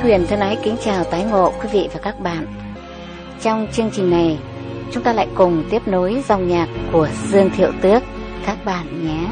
Huyền thân ái kính chào tái ngộ quý vị và các bạn. Trong chương trình này, chúng ta lại cùng tiếp nối dòng nhạc của Dương Thiệu Tước các bạn nhé.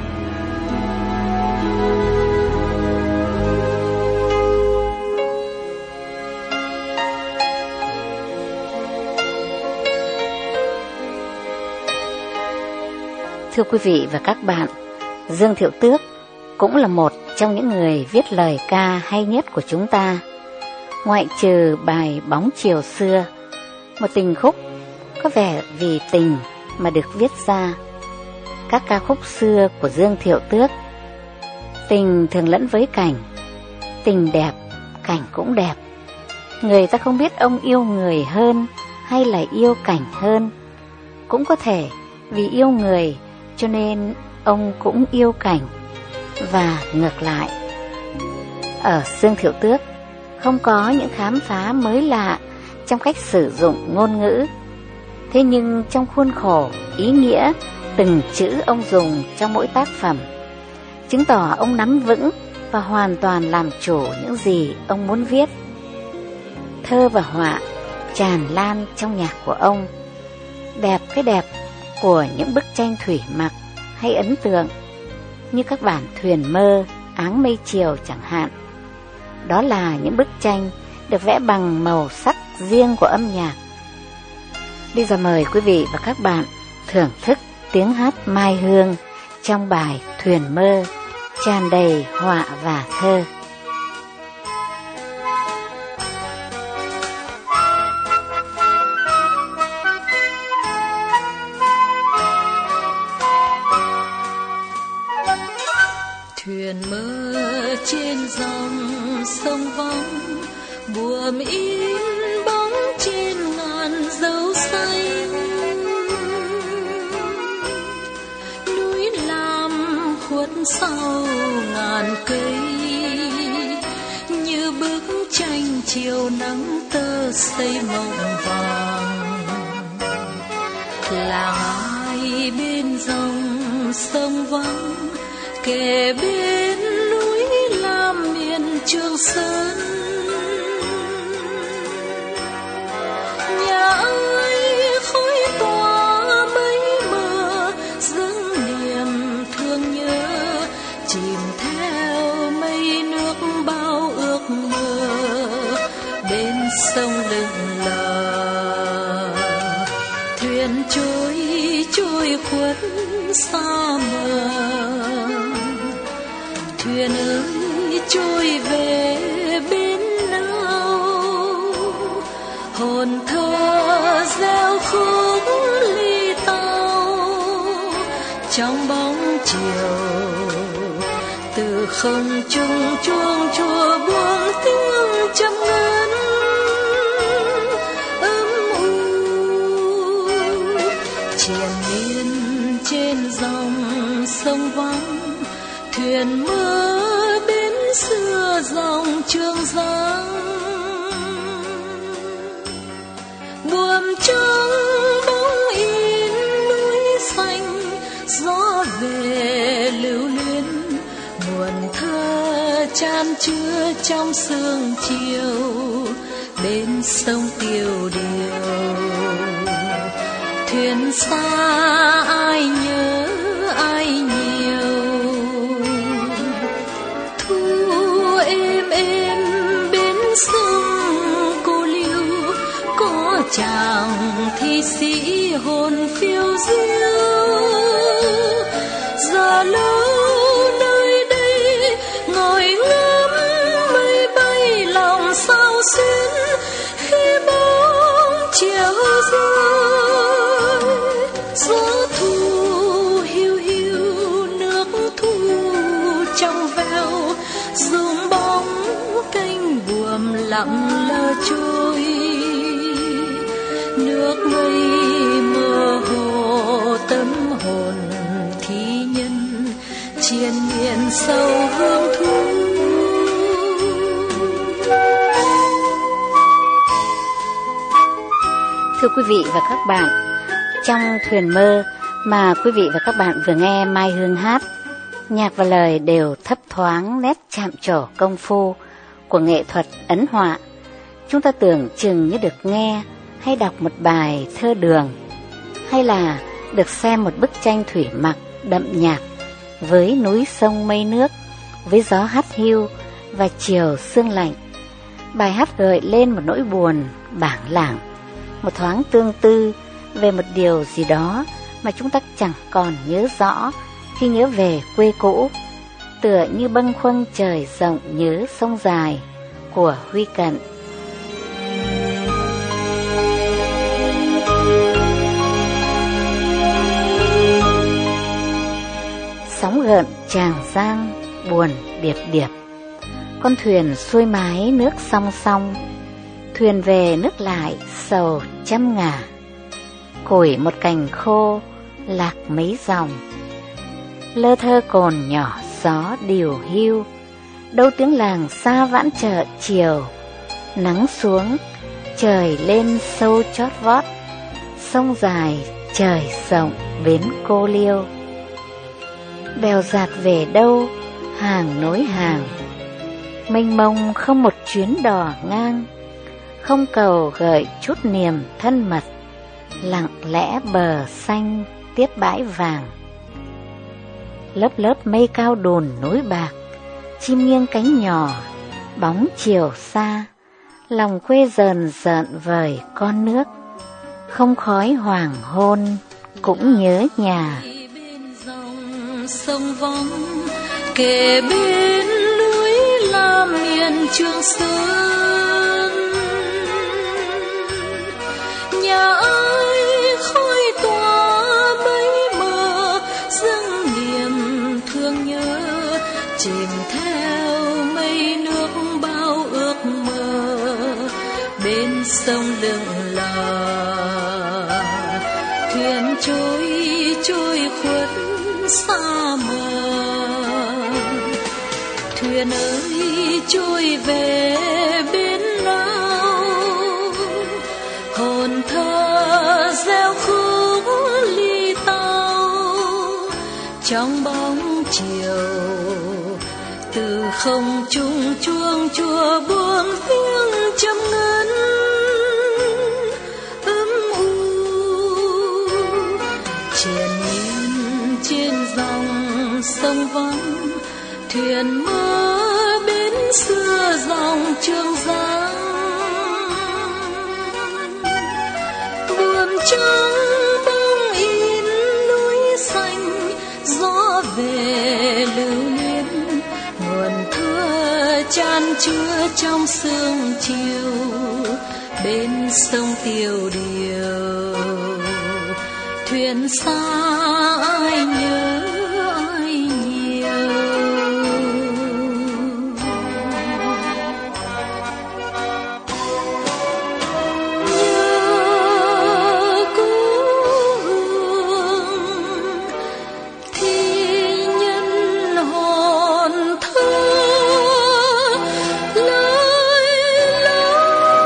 Thưa quý vị và các bạn, Dương Thiệu Tước cũng là một trong những người viết lời ca hay nhất của chúng ta. Ngoại trừ bài Bóng Chiều Xưa, một tình khúc có vẻ vì tình mà được viết ra, các ca khúc xưa của Dương Thiệu Tước, tình thường lẫn với cảnh, tình đẹp, cảnh cũng đẹp. Người ta không biết ông yêu người hơn hay là yêu cảnh hơn. Cũng có thể vì yêu người cho nên ông cũng yêu cảnh, và ngược lại. Ở Dương Thiệu Tước không có những khám phá mới lạ trong cách sử dụng ngôn ngữ. Thế nhưng trong khuôn khổ, ý nghĩa từng chữ ông dùng trong mỗi tác phẩm chứng tỏ ông nắm vững và hoàn toàn làm chủ những gì ông muốn viết. Thơ và họa tràn lan trong nhạc của ông. Đẹp cái đẹp của những bức tranh thủy mặc hay ấn tượng, như các bản Thuyền Mơ, Áng Mây Chiều chẳng hạn. Đó là những bức tranh được vẽ bằng màu sắc riêng của âm nhạc. Bây giờ mời quý vị và các bạn thưởng thức tiếng hát Mai Hương trong bài Thuyền Mơ, tràn đầy họa và thơ. Thuyền mơ trên dòng sông vắng, buồm in bóng trên ngàn dấu xanh. Núi lam khuất sau ngàn cây, như bức tranh chiều nắng tơ xây mộng vàng. Làng ai bên dòng sông vắng, kề bên núi lam miền Trường Sơn. Nhà ai khói tỏa mây mờ, dâng niềm thương nhớ, chìm theo mây nước bao ước mơ. Bên sông lững lờ, thuyền trôi khuất xa mờ. Thuyền ơi trôi về bên nào, hồn thơ reo khúc ly tao. Trong bóng chiều từ không trung chuông chùa buông tiếng trầm ngân ấm u. Triền miên trên dòng sông vắng, thuyền mơ bến xưa dòng Trường Giang. Buồm trắng bóng in núi xanh, gió về lưu luyến buồn thơ chan chứa trong sương chiều. Bên sông Tiêu Điều thuyền xa ai nhớ ai nhiều. Sông Cô Liêu có chàng thi sĩ hồn phiêu diêu. Già lâu nơi đây ngồi ngắm mây bay lòng sao xuyến, khi bóng chiều rơi. Gió thu hiu hiu nước thu trong veo, rung bóng cánh buồm lặng lơ trôi. Nước mây mơ hồ tâm hồn thí nhân, triền miên sâu hương thu. Thưa quý vị và các bạn, trong Thuyền Mơ mà quý vị và các bạn vừa nghe Mai Hương hát, nhạc và lời đều thấp thoáng nét chạm trổ công phu của nghệ thuật ấn họa, chúng ta tưởng chừng như được nghe hay đọc một bài thơ Đường, hay là được xem một bức tranh thủy mặc đậm nhạt với núi sông mây nước, với gió hắt hiu và chiều sương lạnh. Bài hát gợi lên một nỗi buồn bảng lảng, một thoáng tương tư về một điều gì đó mà chúng ta chẳng còn nhớ rõ khi nhớ về quê cũ, tựa như bâng khuâng trời rộng nhớ sông dài của Huy Cận. Sóng gợn Tràng Giang buồn điệp điệp, con thuyền xuôi mái nước song song, thuyền về nước lại sầu trăm ngả, củi một cành khô lạc mấy dòng, lơ thơ cồn nhỏ gió điều hiu, đâu tiếng làng xa vãn chợ chiều, nắng xuống trời lên sâu chót vót, sông dài trời rộng bến cô liêu. Bèo dạt về đâu hàng nối hàng, mênh mông không một chuyến đò ngang, không cầu gợi chút niềm thân mật, lặng lẽ bờ xanh tiếp bãi vàng. Lớp lớp mây cao đùn núi bạc, chim nghiêng cánh nhỏ, bóng chiều xa, lòng quê dần dợn vời con nước, không khói hoàng hôn cũng nhớ nhà. Sông vắng kề bên núi la miền Trường Sơn, nhà ai khói tỏa mấy mơ dâng niềm thương nhớ, chìm theo mây nước bao ước mơ bên sông lững lờ, thuyền trôi khuất xa mờ. Thuyền ơi trôi về bên nào, hồn thơ reo khúc ly tao, trong bóng chiều từ không trung chuông chùa buông tiếng trầm ngân ấm u, triền miên trên dòng sông vắng, thuyền mơ bến xưa dòng Trường Giang. Buồm trắng bóng in núi xanh, gió về lưu luyến nguồn thơ chan chứa trong sương chiều bên sông Tiêu Điều. Thuyền xa ai nhớ ai nhiều, nhớ cố hương thì nhân hồn thơ lời lối.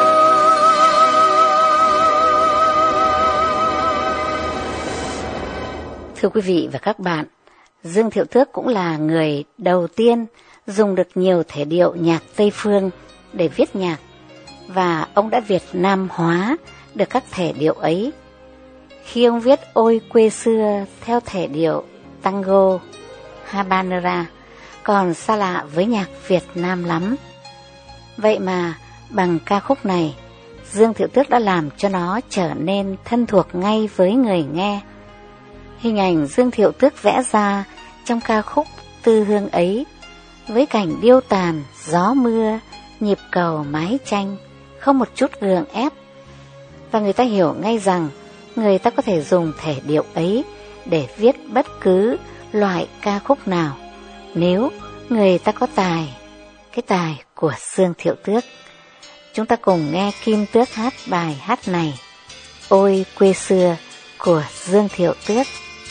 Thưa quý vị và các bạn, Dương Thiệu Tước cũng là người đầu tiên dùng được nhiều thể điệu nhạc Tây Phương để viết nhạc, và ông đã Việt Nam hóa được các thể điệu ấy khi ông viết Ôi Quê Xưa theo thể điệu tango habanera, còn xa lạ với nhạc Việt Nam lắm. Vậy mà bằng ca khúc này, Dương Thiệu Tước đã làm cho nó trở nên thân thuộc ngay với người nghe. Hình ảnh Dương Thiệu Tước vẽ ra trong ca khúc Tư Hương ấy, với cảnh điêu tàn, gió mưa, nhịp cầu mái tranh, không một chút gượng ép. Và người ta hiểu ngay rằng người ta có thể dùng thể điệu ấy để viết bất cứ loại ca khúc nào, nếu người ta có tài, cái tài của Dương Thiệu Tước. Chúng ta cùng nghe Kim Tước hát bài hát này, Ôi Quê Xưa của Dương Thiệu Tước.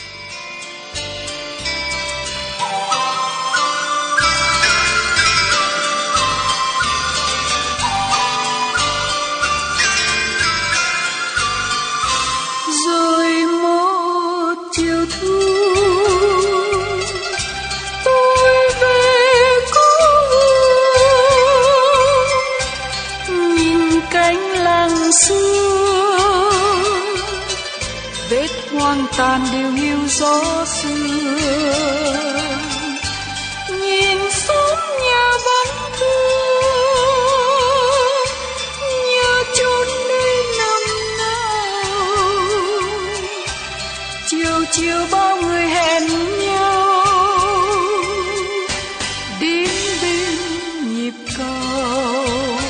Rồi một chiều thu tôi về cố hương, làng xưa, vết hoang tàn đều hiu gió xưa. Nhìn xóm nhà vắng thương, nhớ chốn nơi năm nào. Chiều chiều bao người hẹn nhau, đến bên nhịp cầu.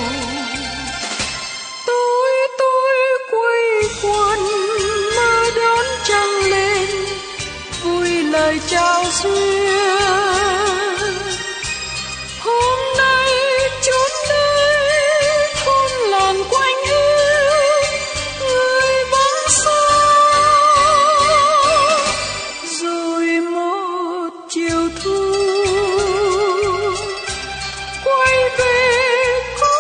Tôi quây quần mơ đón trăng lên, vui lời chào duyên. Hôm nay chốn đây thôn làng quanh hiu, người vắng xa. Rồi một chiều thu quay về cố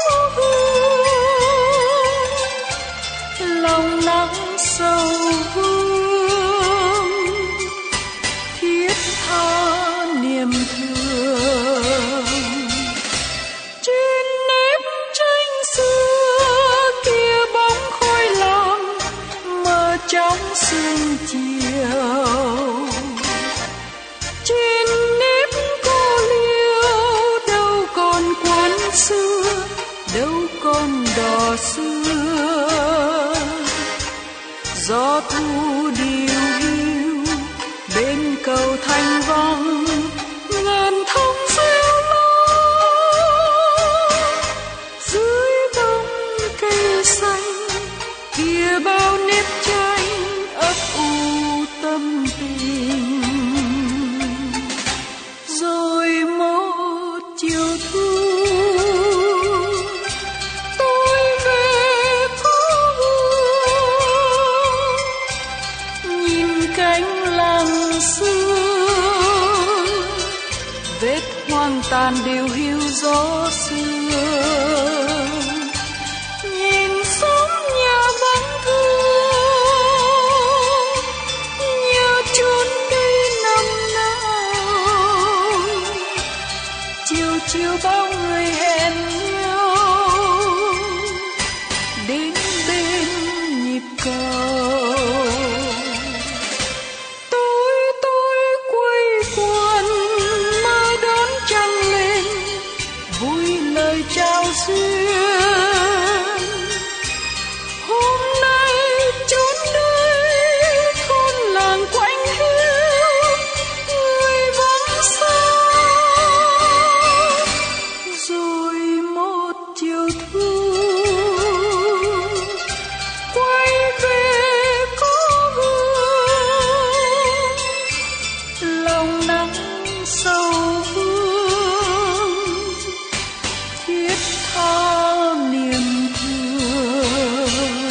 hương, lòng nắng sầu vương thiết tha niềm thương. Trên nếp tranh xưa kia bóng khói lam mờ trong sương chiều. Trên nếp cô liêu đâu còn quán xưa, đâu còn đò xưa. Gió thu điêu hiu bên cầu Thanh Vong, ngàn thông reo lo. Dưới bóng cây xanh kia bao nếp tranh ấp u tâm tình. Rồi một chiều thu tôi về cố hương, nhìn cánh làng xưa, vết hoang tàn đều hiu gió xưa. Nhìn xóm nhà vắng thương, nhớ chốn đây năm nào. Chiều chiều bao người hẹn nhau, đến bên nhịp cầu. Tôi quây quần mơ đón trăng lên, vui lời chào duyên. Hôm nay chốn đây thôn làng quanh hiu, người vắng xa. Rồi một chiều thu quay về cố hương, lòng nắng sầu vương thiết tha niềm thương.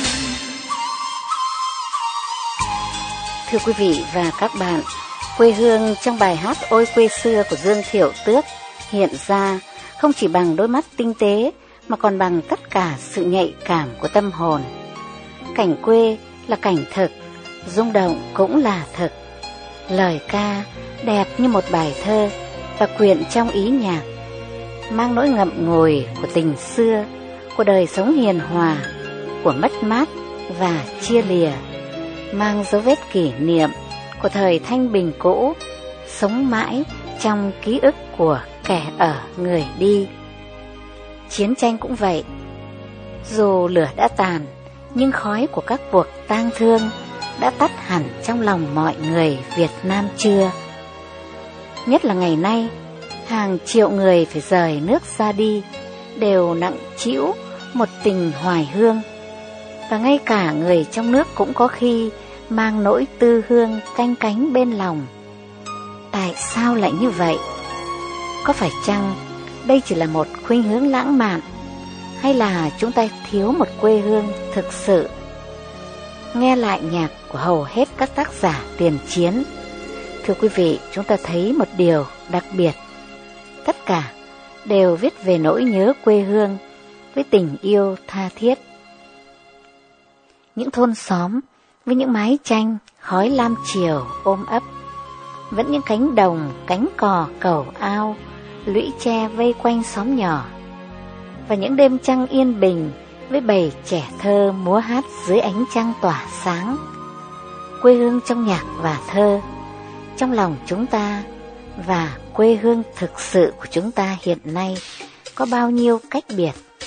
Thưa quý vị và các bạn, quê hương trong bài hát Ôi quê xưa của Dương Thiệu Tước hiện ra không chỉ bằng đôi mắt tinh tế mà còn bằng tất cả sự nhạy cảm của tâm hồn. Cảnh quê là cảnh thực, rung động cũng là thực. Lời ca đẹp như một bài thơ và quyện trong ý nhạc, mang nỗi ngậm ngùi của tình xưa, của đời sống hiền hòa, của mất mát và chia lìa, mang dấu vết kỷ niệm của thời thanh bình cũ, sống mãi trong ký ức của kẻ ở người đi. Chiến tranh cũng vậy, dù lửa đã tàn, nhưng khói của các cuộc tang thương đã tắt hẳn trong lòng mọi người Việt Nam chưa. Nhất là ngày nay, hàng triệu người phải rời nước ra đi, đều nặng trĩu một tình hoài hương. Và ngay cả người trong nước cũng có khi mang nỗi tư hương canh cánh bên lòng. Tại sao lại như vậy? Có phải chăng đây chỉ là một khuynh hướng lãng mạn, hay là chúng ta thiếu một quê hương thực sự? Nghe lại nhạc của hầu hết các tác giả tiền chiến, thưa quý vị, chúng ta thấy một điều đặc biệt. Tất cả đều viết về nỗi nhớ quê hương với tình yêu tha thiết. Những thôn xóm với những mái tranh khói lam chiều ôm ấp, vẫn những cánh đồng, cánh cò, cầu ao, lũy tre vây quanh xóm nhỏ. Và những đêm trăng yên bình với bầy trẻ thơ múa hát dưới ánh trăng tỏa sáng. Quê hương trong nhạc và thơ, trong lòng chúng ta và quê hương thực sự của chúng ta hiện nay có bao nhiêu cách biệt.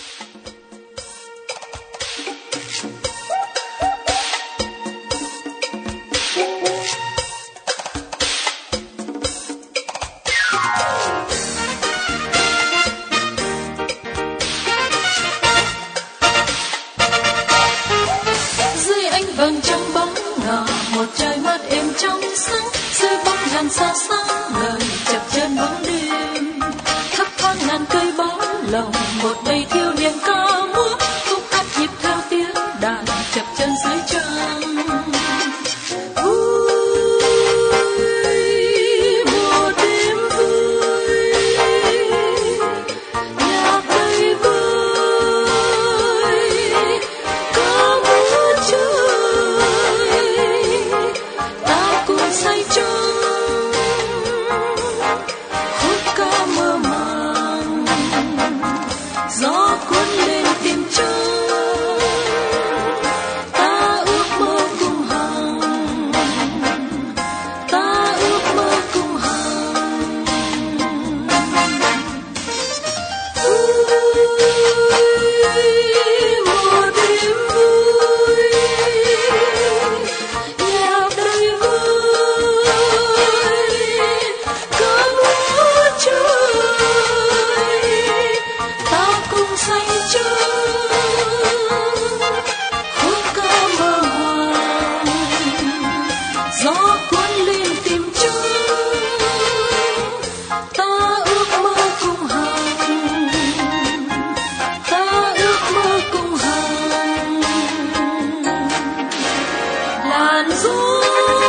Dưới ánh vàng trong bóng ngả, một trời mát êm trong sáng, dưới bóng ngàn sao sáng ngời chập chờn bóng đêm. Khắp thoáng ngàn cây bóng lồng, một bầy thiếu niên ca múa, khúc hát nhịp theo tiếng đàn chập chờn dưới trăng. Mùa đêm vui, nhạc đầy vơi, ca múa trời, ta cùng say trong khúc ca mơ màng, gió cuốn lên tìm trăng, ta ước mơ cùng hàng, ta ước mơ cùng hàng. Mùa đêm vui, nhạc đầy vơi, ca múa trời, ta cùng say trong khúc ca mơ màng, gió cuốn lên tìm trăng, ta ước mơ cùng hàng, ta ước mơ cùng hàng. Làn gió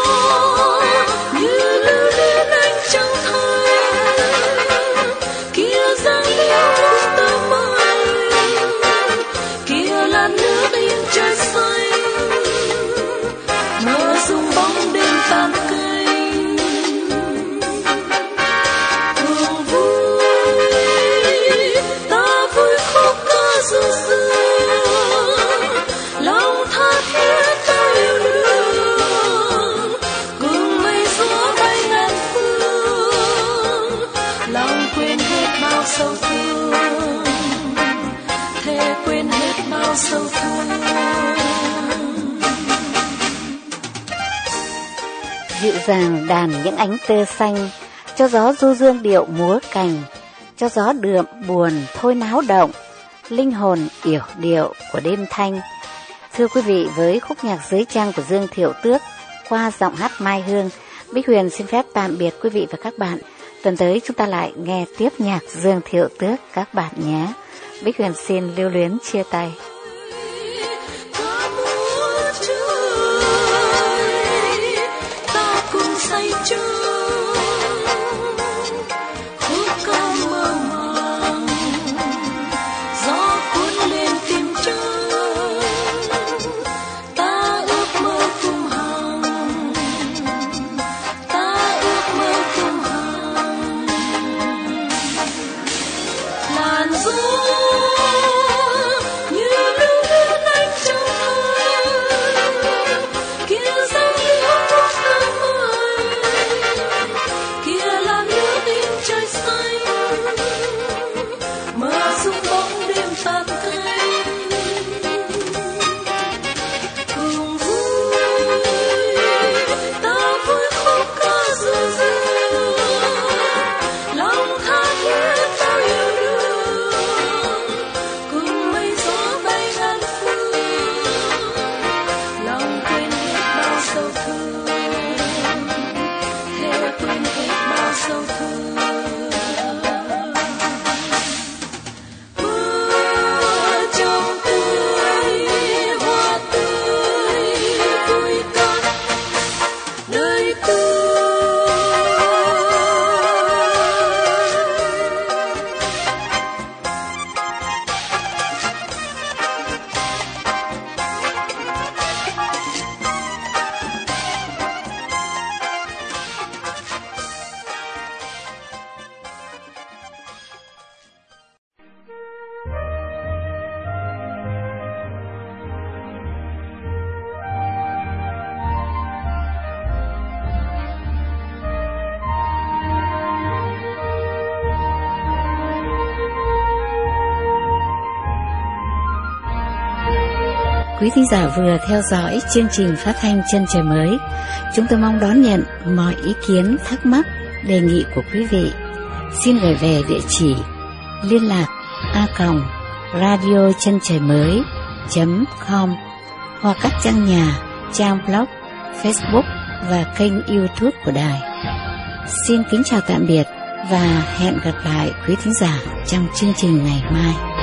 như lưu luyến ánh trăng thanh, kia giang liễu lúc tơ mai, kia làn nước yên trời xanh, mơ rung bóng đêm tan kênh. Hương vui, ta vui khúc ca ru xưa, lòng tha thiết ta yêu đương, cùng mây gió bay ngàn phương, lòng quên hết bao sầu thương, thề quên hết bao sầu thương. Dịu dàng đàn những ánh tơ xanh, cho gió du dương điệu múa cành, cho gió đượm buồn thôi náo động, linh hồn yểu điệu của đêm thanh. Thưa quý vị, với khúc nhạc Dưới Trăng của Dương Thiệu Tước qua giọng hát Mai Hương, Bích Huyền xin phép tạm biệt quý vị và các bạn. Tuần tới chúng ta lại nghe tiếp nhạc Dương Thiệu Tước các bạn nhé. Bích Huyền xin lưu luyến chia tay. Ca múa trời, ta cùng say trong khúc ca mơ màng, gió cuốn lên tìm trăng, ta ước mơ cùng hàng, ta ước mơ cùng hàng. Làn gió như Quý thính giả vừa theo dõi chương trình phát thanh Chân Trời Mới. Chúng tôi mong đón nhận mọi ý kiến, thắc mắc, đề nghị của quý vị. Xin gửi về địa chỉ liên lạc a@radiochantrờimới.com hoặc các trang nhà, trang blog, Facebook và kênh YouTube của đài. Xin kính chào tạm biệt và hẹn gặp lại quý thính giả trong chương trình ngày mai.